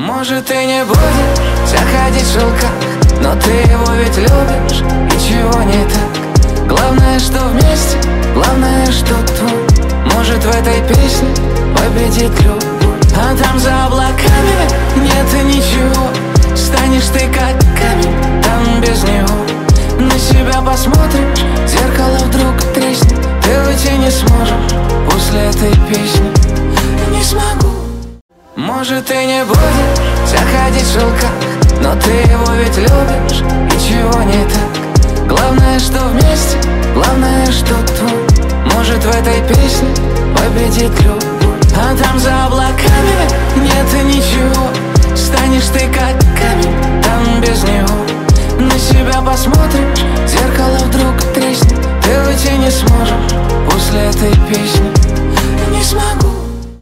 Может и не будет заходить в шелка, но ты его ведь любишь, и чего не так? Главное, что вместе, главное, что твой. Может в этой песне победит любовь. А там за облаками нет ничего, станешь ты как камень, там без него. На себя посмотришь, зеркало вдруг треснет, ты уйти не сможешь после этой песни. Не смогу. Может и не будет заходить в шелка, но ты его ведь любишь, и чего не так? Главное, что вместе, главное, что твой. Может в этой песне победит любовь. А там за облаками нет ничего, станешь ты как камень, там без него. На себя посмотришь, зеркало вдруг треснет, ты уйти не сможешь после этой песни. Не смогу.